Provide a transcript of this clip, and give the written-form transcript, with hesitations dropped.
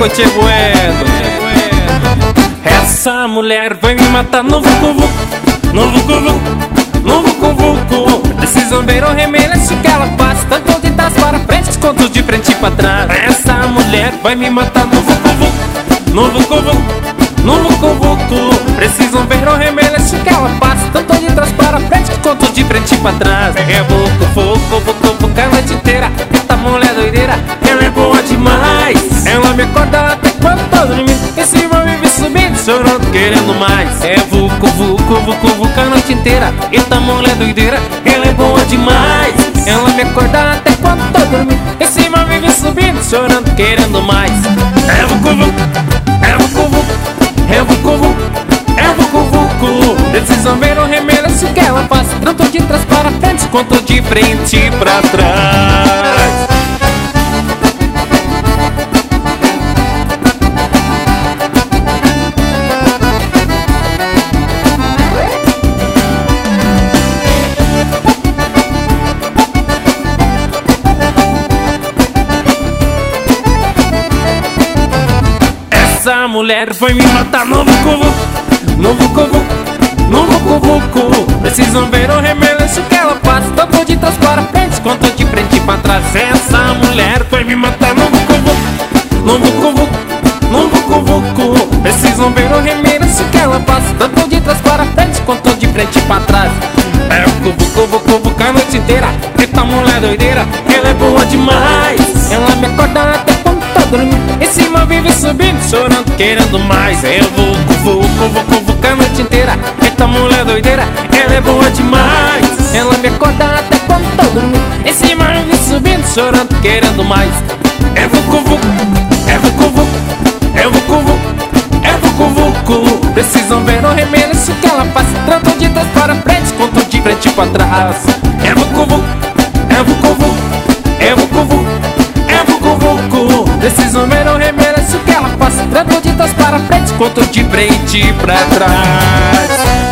Coche bueno. Essa mulher vai me matar no vucu-vucu, no vucu-vucu, no vucu-vucu. Precisam ver o remeleixo que ela faz, tanto de trás para frente quanto de frente para trás. Essa mulher vai me matar no vucu-vucu, no vucu-vucu, no vucu-vucu. Precisam ver o remeleixo que ela faz, tanto de trás para frente quanto de frente para trás. É vucu-vucu, vucu-vucu a noite inteira. Essa mulher doideira, ela é boa demais. Ela me acorda até quando tô dormindo, em cima vive subindo, chorando, querendo mais. É vucu-vucu, vucu-vucu a noite inteira. Essa mulher doideira, ela é boa demais. Ela me acorda até quando tô dormindo, em cima vive subindo, chorando, querendo mais. É vucu-vucu, é vucu-vucu, é vucu-vucu, é vucu-vucu. Precisam ver o remeleixo que ela faz, tanto de trás para frente quanto de frente para trás. Essa mulher vai me matar no vucu-vucu, no vucu-vucu, no vucu-vucu. Precisam ver o remeleixo que ela faz, tanto de trás para frente quanto de frente para trás. Essa mulher vai me matar no vucu-vucu, no vucu-vucu, no vucu-vucu. Precisam ver o remeleixo que ela faz, tanto de trás para frente quanto de frente para trás. É vucu-vucu, vucu-vucu a noite inteira. Essa mulher doideira, ela é boa demais. Ela me acorda até quando tô dormindo, em cima vive subindo, chorando, querendo mais. É vucu-vucu, vucu-vucu a noite inteira. Essa mulher doideira, ela é boa demais. Ela me acorda até quando tô dormindo, em cima vive subindo, chorando, querendo mais. É vucu-vucu, é vucu-vucu, é vucu-vucu, é vucu-vucu. Precisam ver o remeleixo que ela faz, tanto de trás para frente quanto de frente para trás. É vucu-vucu, é vucu-vucu, é vucu-vucu, é vucu-vucu. Precisam ver o remeleixo que ela faz, tanto de trás para frente quanto de frente para trás.